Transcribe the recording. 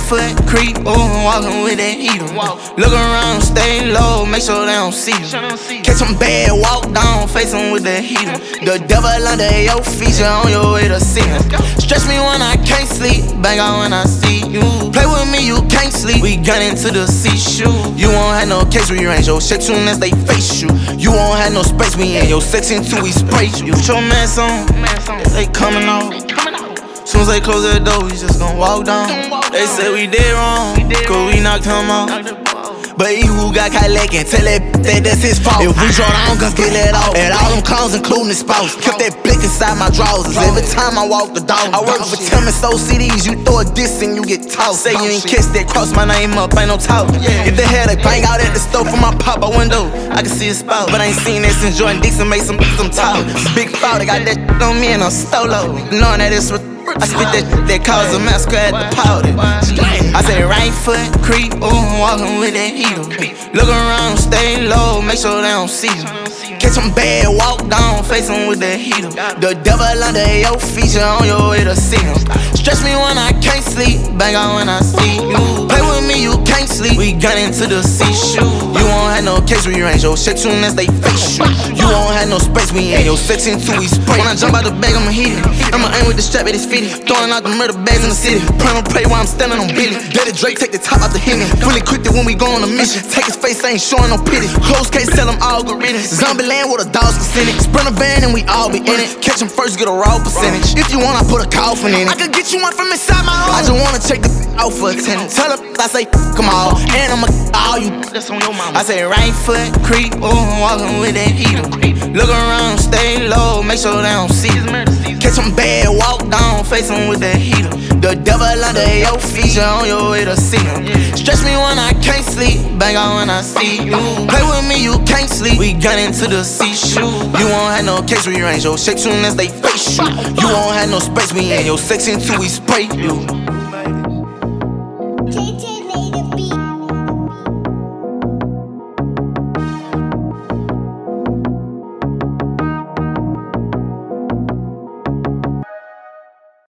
foot creep, ooh, walking with that heater. Look around, stay low, make sure they don't see you. Catch them bad, walk down, face them with the heater. The devil under your feet, you on your way to see him. Stretch me when I can't sleep, bang out when I see you. Play with me, you can't sleep, we gun into the seashore. You won't have no case rearrange your shit soon as they face you. You won't have no space, we in your section till we spray you. Put your mask on, they coming out. Soon as they close that door, we just gon' walk down. They say we did wrong, cause we knocked him out. But he who got caught lacking, tell that that's his fault. If we draw down guns, get let off. And all them clowns, including the spouse. Kept that blick inside my drawers. Every time I walk the dog. I work for Tim and so CDs. You throw a diss and you get tossed. Say you ain't kissed that, cross my name up, ain't no talk. If they had a bang out at the stove from my pop-up window, I can see a spout. But I ain't seen that since Jordan Dixon made some talk. Big foul, they got that on me and I'm stolo. Knowing that it's I spit that cause a massacre at the powder. I say right foot creep, ooh, walking with that heater. Look around, stay low, make sure they don't see you. Catch them bad, walk down, face them with the heater. The devil under your feet, you on your way to see him. Stretch me when I can't sleep, bang out when I see you. Play with me, you can't sleep, we gun into the seashore. You won't have no case rearrange your shit soon as they face you. You won't have no space, we in your section till we spray. When I jump out the bag, I'ma hit it. I'ma aim with the strap at his feet. Throwing out the murder bags in the city. Pray while I'm standing on Billy. Let it Drake take the top out the Hemi. Fully equipped it when we go on a mission. Take his face, ain't showing no pity. Close case, sell him algorithms. Zombie land with a dog's percentage. Sprint a van and we all be in it. Catch him first, get a raw percentage. If you want, I put a coffin in it. I could get you one from inside my home. I just wanna check the out for attendance. Tell her I say come on, and I'ma all you. That's on your mama. I say right foot creep, ooh, walking with that heater. Look around, stay low, make sure they don't see you. Catch them bad, walk down, face them with the heater. The devil under your feet, you on your way to see him. Stretch me when I can't sleep, bang out when I see you. Play with me, you can't sleep, we gun into the seashore. You won't have no case rearrange your shit soon as they face you. You won't have no space, we in your section till we spray you.